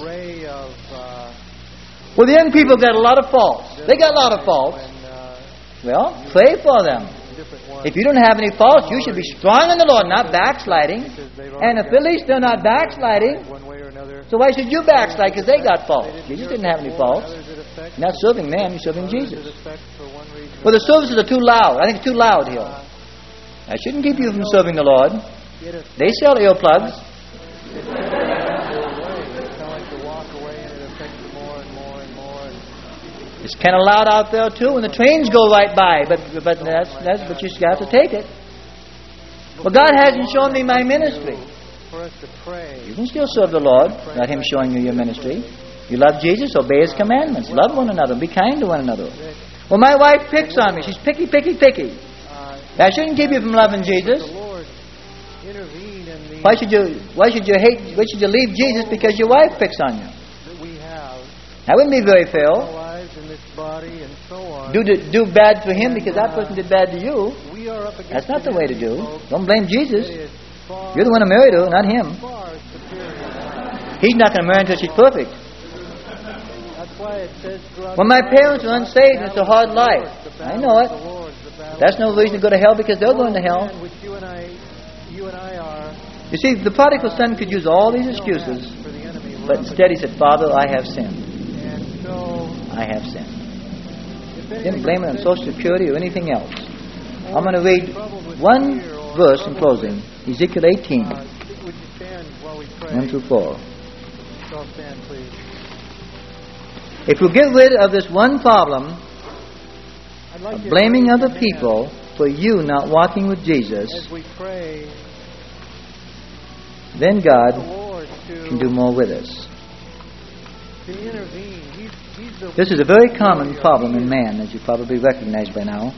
Well, the young people got a lot of faults. They got a lot of faults. Well, pray for them. If you don't have any faults, you should be strong in the Lord, not backsliding. And if at least they're not backsliding, so why should you backslide? Because they got faults. Jesus didn't have any faults. You're not serving them, you're serving Jesus. Well, the services are too loud. I think it's too loud here. I shouldn't keep you from serving the Lord. They sell earplugs. It's kind of loud out there too, and the trains go right by. But you just got to take it. Well, God hasn't shown me my ministry. You can still serve the Lord, not Him showing you your ministry. You love Jesus, obey His commandments, love one another, be kind to one another. Well, my wife picks on me. She's picky, picky, picky. That shouldn't keep you from loving Jesus. Why should you leave Jesus because your wife picks on you? That wouldn't be very fair. Do bad for him because that person did bad to you. That's not the way to do. Don't blame Jesus. You're the one who married her, not him. He's not going to marry until she's perfect. When my parents are unsaved, it's a hard life. I know it. That's no reason to go to hell because they're going to hell. You see, the prodigal son could use all these excuses, but instead he said, Father, I have sinned. I have sinned. Didn't blame it on Social Security or anything else. I'm going to read one verse in closing. Ezekiel 18, 1 through 4. If we get rid of this one problem of blaming other people for you not walking with Jesus, then God can do more with us. This is a very common problem in man, as you probably recognize by now.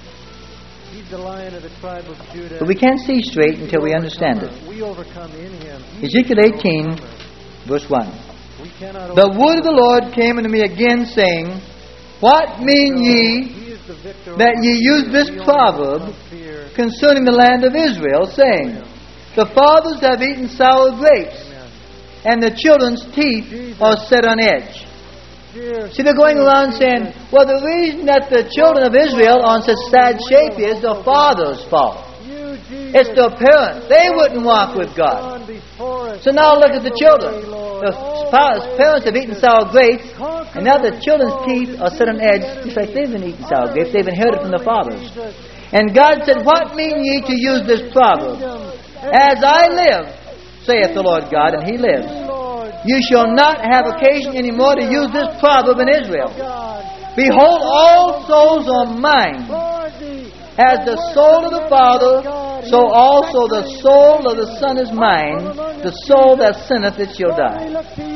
But we can't see straight until we understand it. Ezekiel 18, verse 1. The word of the Lord came unto me again, saying, What mean ye that ye use this proverb concerning the land of Israel, saying, The fathers have eaten sour grapes, and the children's teeth are set on edge. See, they're going around saying, well, the reason that the children of Israel are in such sad shape is the father's fault. It's their parents. They wouldn't walk with God. So now look at the children. The parents have eaten sour grapes, and now the children's teeth are set on edge, just like they've been eating sour grapes. They've inherited from the fathers. And God said, What mean ye to use this proverb? As I live, saith the Lord God, and He lives, you shall not have occasion anymore to use this proverb in Israel. Behold, all souls are mine. As the soul of the Father, so also the soul of the Son is mine. The soul that sinneth, it shall die.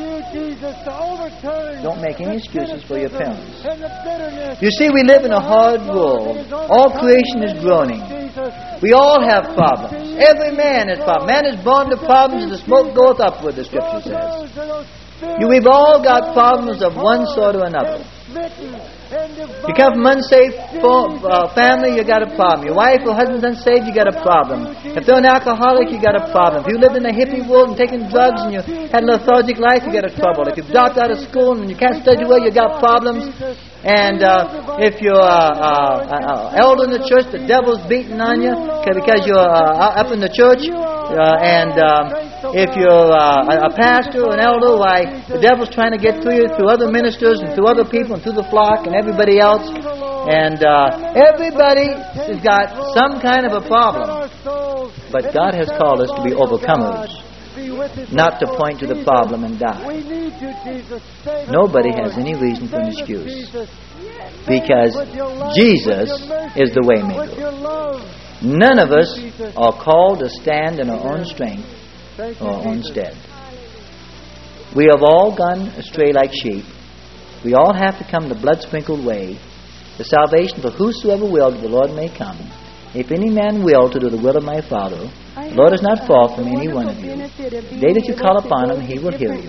Don't make any excuses for your parents. You see, we live in a hard world. All creation is groaning. We all have problems. Every man has problems. Man is born to problems, and the smoke goeth upward, the Scripture says. We've all got problems of one sort or another. You come from unsaved family, you got a problem. Your wife or husband's unsaved, you got a problem. If they're an alcoholic, you got a problem. If you lived in the hippie world and taking drugs and you had a lethargic life, you got a trouble. If you've dropped out of school and you can't study well, you got problems. And if you're elder in the church, the devil's beating on you because you're up in the church. if you're a pastor or an elder, why, the devil's trying to get to you through other ministers and through other people and through the flock and everybody else. And everybody has got some kind of a problem. But God has called us to be overcomers, not to point to the problem and die. Nobody has any reason for an excuse, because Jesus is the way maker. None of us are called to stand in our own strength or our own stead. We have all gone astray like sheep. We all have to come the blood-sprinkled way. The salvation for whosoever will, the Lord may come. If any man will to do the will of my Father, the Lord is not far from any one of you. The day that you call upon Him, He will hear you.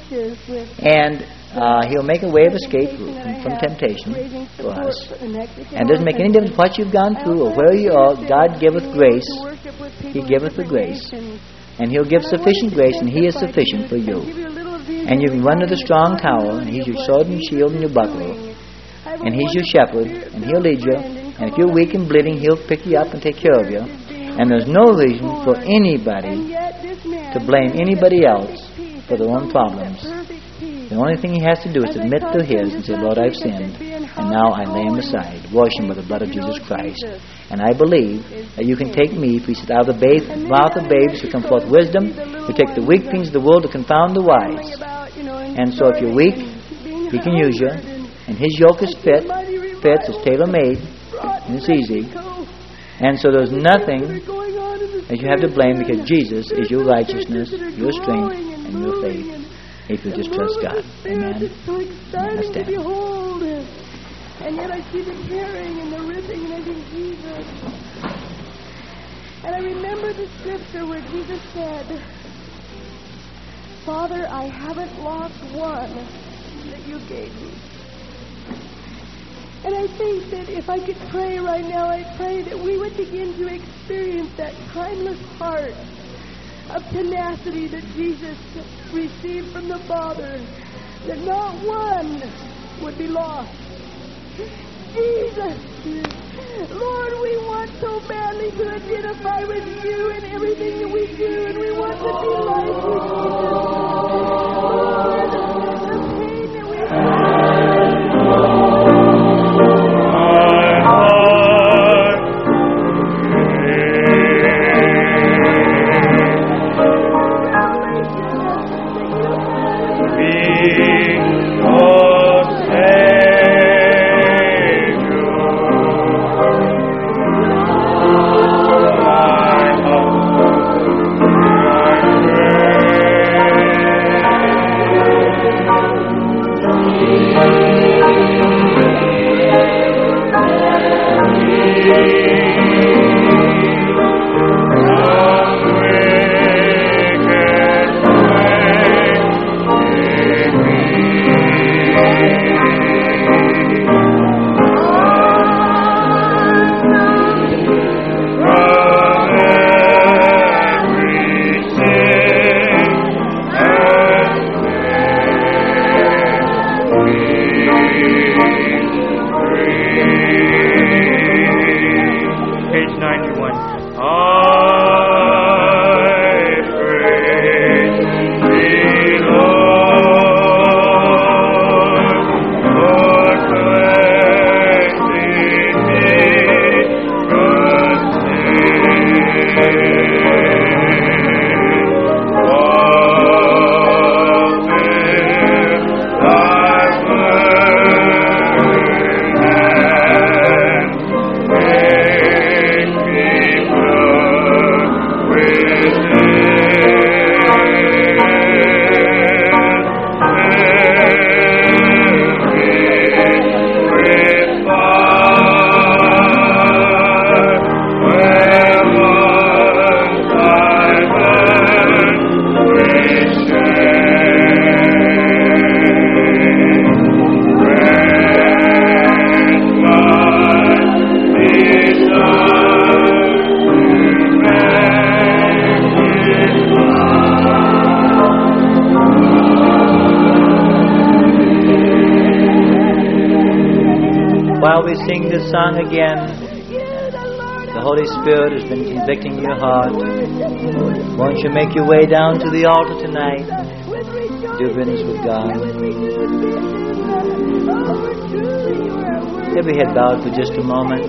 And He'll make a way of escape from temptation for us. And it doesn't make any difference what you've gone through or where you are. God giveth grace. He giveth the grace. And He'll give sufficient grace, and He is sufficient for you. And you can run to the strong tower, and He's your sword and shield and your buckler. And He's your shepherd, and He'll lead you. And if you're weak and bleeding, He'll pick you up and take care of you. And there's no reason for anybody to blame anybody else for their own problems. The only thing he has to do is admit to his and say, Lord, I've sinned, and now I lay him aside. Wash him with the blood of Jesus Christ. And I believe that you can take me, for He said, out of the mouth of babes shall come forth wisdom. You take the weak things of the world to confound the wise. And so if you're weak, He can use you. And His yoke is fits, it's tailor-made, and it's easy. And so there's nothing that you have to blame, because Jesus is your righteousness, your strength, and your faith, if you just trust God. Amen. Let's stand. And yet I see the tearing and the ripping, and I think, Jesus. And I remember the scripture where Jesus said, Father, I haven't lost one that you gave me. And I think that if I could pray right now, I pray that we would begin to experience that timeless heart of tenacity that Jesus received from the Father, that not one would be lost. Jesus, Lord, we want so badly to identify with you in everything that we do, and we want to be like you, Jesus. Lord, the pain that we have. While we sing this song again, the Holy Spirit has been convicting your heart, won't you make your way down to the altar tonight? Do business with God. Every head bowed for just a moment.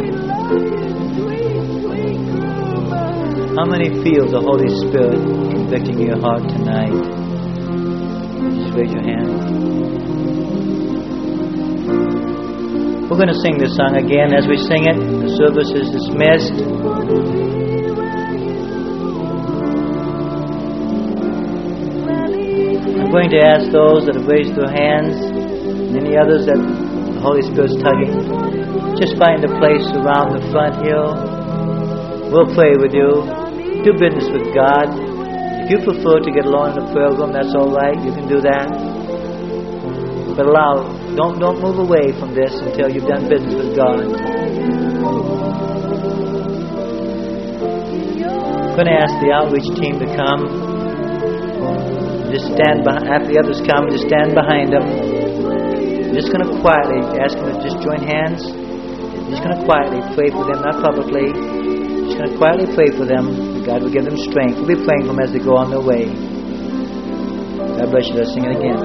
How many feel the Holy Spirit convicting your heart tonight? Just raise your hand. We're going to sing this song again. As we sing it, the service is dismissed. I'm going to ask those that have raised their hands and any others that the Holy Spirit's tugging, just find a place around the front here. We'll pray with you. Do business with God. If you prefer to get alone in the prayer room, that's all right. You can do that. But don't move away from this until you've done business with God. I'm going to ask the outreach team to come. Just stand behind. After the others come, just stand behind them. I'm just going to quietly ask them to just join hands. I'm just going to quietly pray for them, not publicly. Just going to quietly pray for them. God will give them strength. We'll be praying for them as they go on their way. God bless you. Let's sing it again.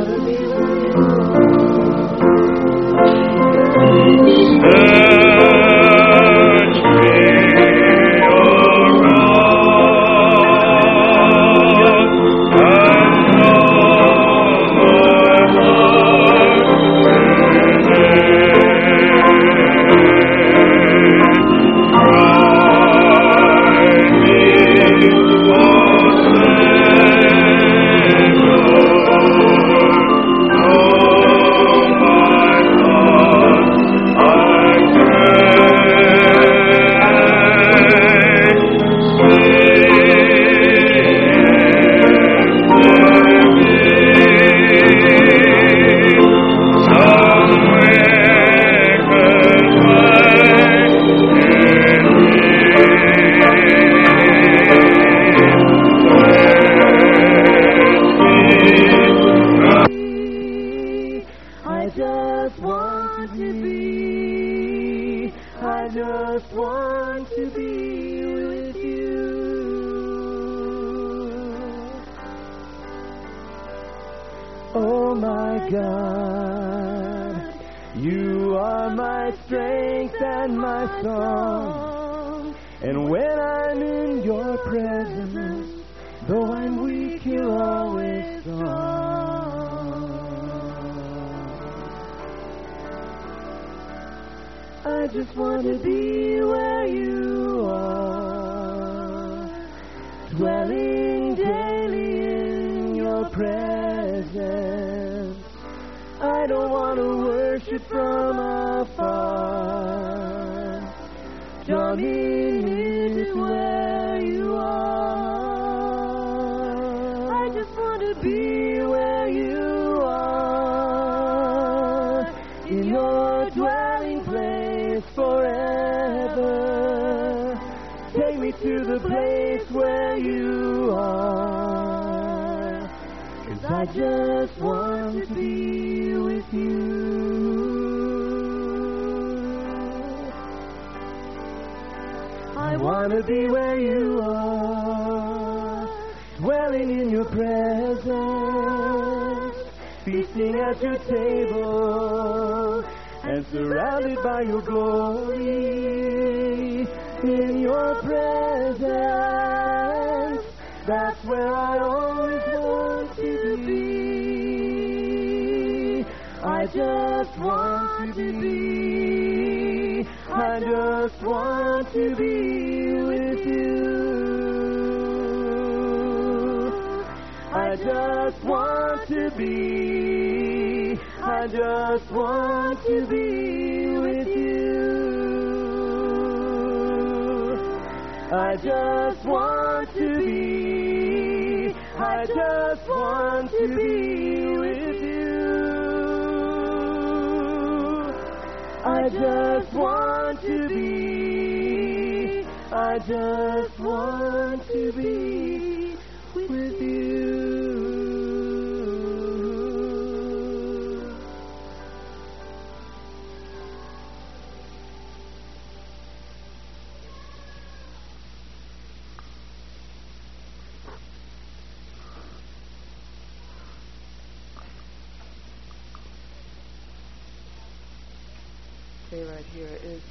say right here is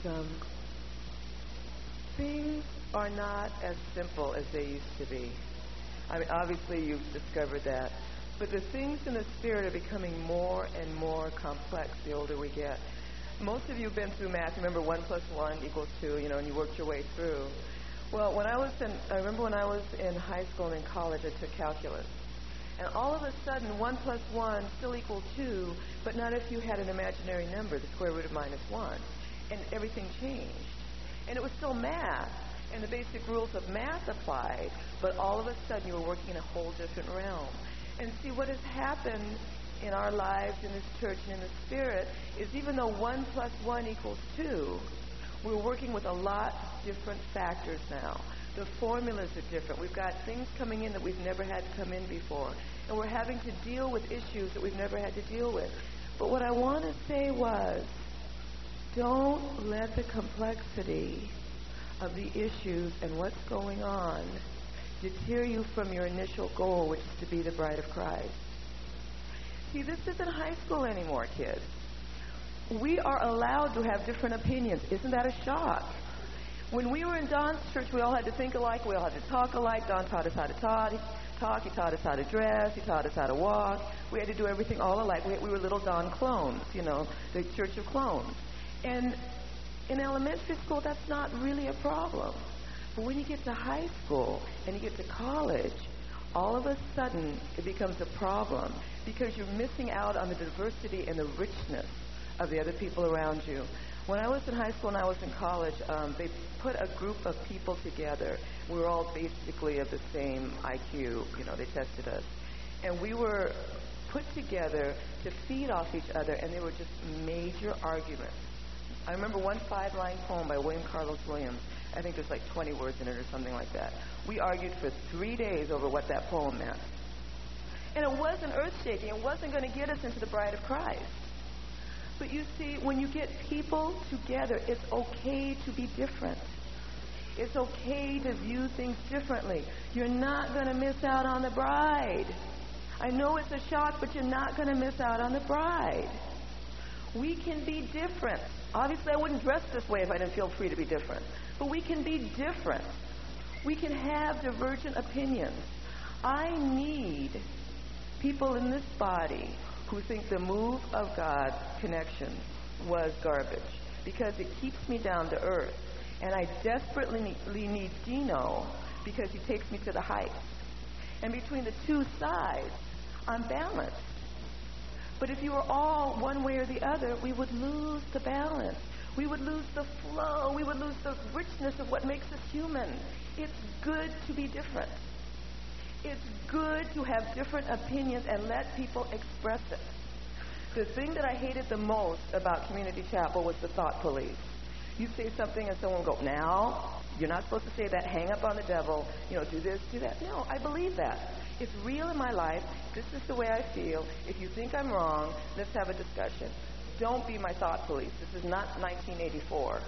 things are not as simple as they used to be. I mean, obviously you've discovered that. But the things in the Spirit are becoming more and more complex the older we get. Most of you have been through math. Remember 1 + 1 = 2, and you worked your way through. Well, I remember when I was in high school and in college, I took calculus. And all of a sudden, 1 + 1 still equaled 2, but not if you had an imaginary number, the square root of -1. And everything changed. And it was still math, and the basic rules of math applied, but all of a sudden you were working in a whole different realm. And see, what has happened in our lives, in this church, and in the Spirit, is even though 1 + 1 = 2, we're working with a lot of different factors now. The formulas are different. We've got things coming in that we've never had come in before. And we're having to deal with issues that we've never had to deal with. But what I want to say was, don't let the complexity of the issues and what's going on deter you from your initial goal, which is to be the bride of Christ. See, this isn't high school anymore, kids. We are allowed to have different opinions. Isn't that a shock? When we were in Don's church, we all had to think alike. We all had to talk alike. Don taught us how to talk. He taught us how to dress. He taught us how to walk. We had to do everything all alike. We were little Don clones, the church of clones. And in elementary school, that's not really a problem. But when you get to high school and you get to college, all of a sudden it becomes a problem because you're missing out on the diversity and the richness of the other people around you. When I was in high school and I was in college, they put a group of people together. We were all basically of the same IQ. They tested us. And we were put together to feed off each other, and they were just major arguments. I remember one 5-line poem by William Carlos Williams. I think there's like 20 words in it or something like that. We argued for 3 days over what that poem meant. And it wasn't earth-shaking. It wasn't going to get us into the bride of Christ. But you see, when you get people together, it's okay to be different. It's okay to view things differently. You're not going to miss out on the bride. I know it's a shock, but you're not going to miss out on the bride. We can be different. Obviously, I wouldn't dress this way if I didn't feel free to be different. But we can be different. We can have divergent opinions. I need people in this body who think the move of God's connection was garbage because it keeps me down to earth. And I desperately need Dino because he takes me to the heights. And between the two sides, I'm balanced. But if you were all one way or the other, we would lose the balance. We would lose the flow. We would lose the richness of what makes us human. It's good to be different. It's good to have different opinions and let people express it. The thing that I hated the most about Community Chapel was the thought police. You'd say something and someone would go, now, you're not supposed to say that, hang up on the devil, do this, do that. No, I believe that. It's real in my life. This is the way I feel. If you think I'm wrong, let's have a discussion. Don't be my thought police. This is not 1984.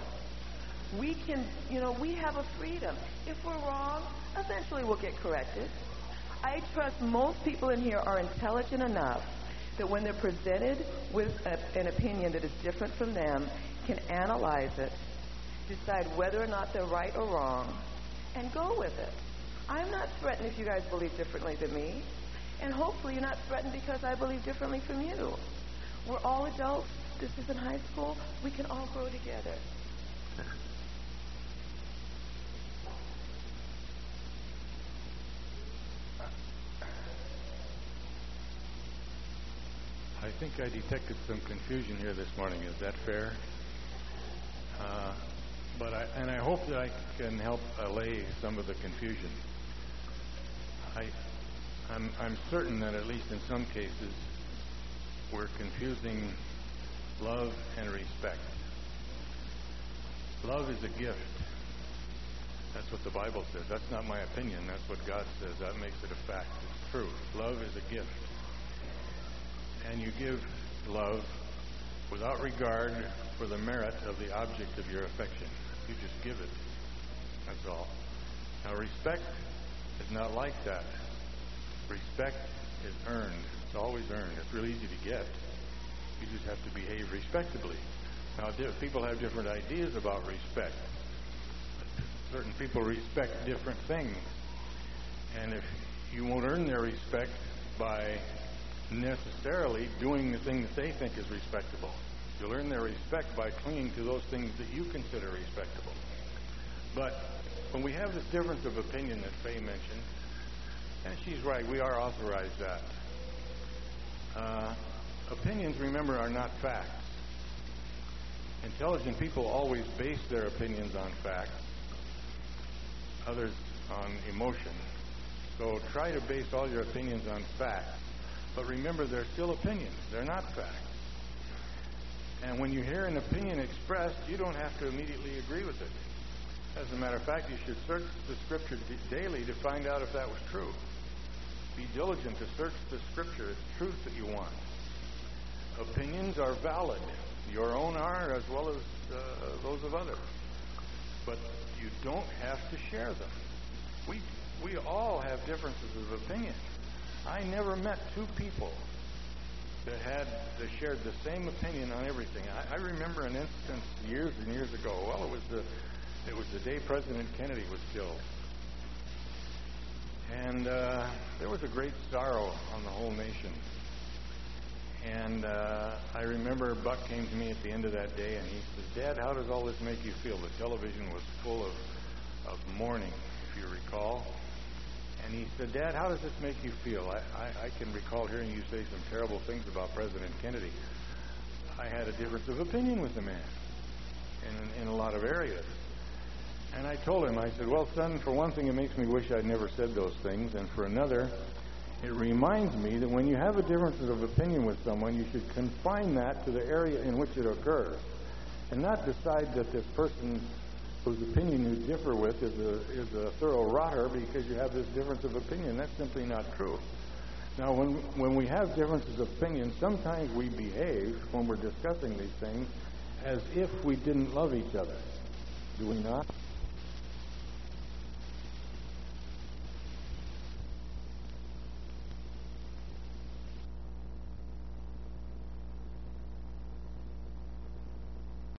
We can, we have a freedom. If we're wrong, eventually we'll get corrected. I trust most people in here are intelligent enough that when they're presented with an opinion that is different from them, can analyze it, decide whether or not they're right or wrong, and go with it. I'm not threatened if you guys believe differently than me, and hopefully you're not threatened because I believe differently from you. We're all adults. This isn't high school. We can all grow together. I think I detected some confusion here this morning. Is that fair? I hope that I can help allay some of the confusion. I'm certain that at least in some cases we're confusing love and respect. Love is a gift. That's what the Bible says. That's not my opinion. That's what God says. That makes it a fact. It's true. Love is a gift. And you give love without regard for the merit of the object of your affection. You just give it. That's all. Now, respect is not like that. Respect is earned. It's always earned. It's real easy to get. You just have to behave respectably. Now, people have different ideas about respect. Certain people respect different things. And if you won't earn their respect by necessarily doing the thing that they think is respectable. You'll earn their respect by clinging to those things that you consider respectable. But when we have this difference of opinion that Faye mentioned, and she's right, we are authorized that. Opinions, remember, are not facts. Intelligent people always base their opinions on facts, others on emotion. So try to base all your opinions on facts. But remember, they're still opinions. They're not facts. And when you hear an opinion expressed, you don't have to immediately agree with it. As a matter of fact, you should search the Scripture daily to find out if that was true. Be diligent to search the Scripture. It's truth that you want. Opinions are valid. Your own are, as well as those of others. But you don't have to share them. We all have differences of opinion. I never met two people that shared the same opinion on everything. I remember an instance years and years ago. Well, it was the day President Kennedy was killed. And there was a great sorrow on the whole nation. And I remember Buck came to me at the end of that day, and he said, "Dad, how does all this make you feel?" The television was full of mourning, if you recall. And he said, "Dad, how does this make you feel? I can recall hearing you say some terrible things about President Kennedy. I had a difference of opinion with the man in a lot of areas." And I told him, I said, "Well, son, for one thing, it makes me wish I'd never said those things. And for another, it reminds me that when you have a difference of opinion with someone, you should confine that to the area in which it occurs, and not decide that this person whose opinion you differ with is a thorough rotter because you have this difference of opinion. That's simply not true." Now, when we have differences of opinion, sometimes we behave, when we're discussing these things, as if we didn't love each other. Do we not?